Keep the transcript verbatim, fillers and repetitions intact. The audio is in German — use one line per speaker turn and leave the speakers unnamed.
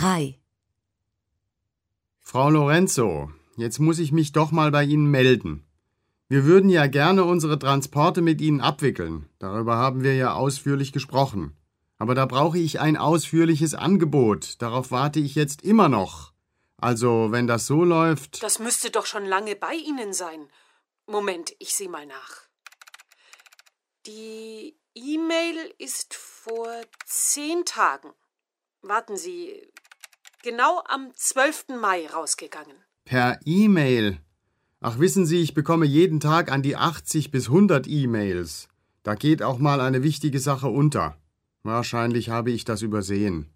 drei.
Frau Lorenzo, jetzt muss ich mich doch mal bei Ihnen melden. Wir würden ja gerne unsere Transporte mit Ihnen abwickeln. Darüber haben wir ja ausführlich gesprochen. Aber da brauche ich ein ausführliches Angebot. Darauf warte ich jetzt immer noch. Also, wenn das so läuft...
Das müsste doch schon lange bei Ihnen sein. Moment, ich sehe mal nach. Die E-Mail ist vor zehn Tagen. Warten Sie, genau am zwölften Mai rausgegangen.
Per E-Mail? Ach, wissen Sie, ich bekomme jeden Tag an die achtzig bis hundert E-Mails. Da geht auch mal eine wichtige Sache unter. Wahrscheinlich habe ich das übersehen.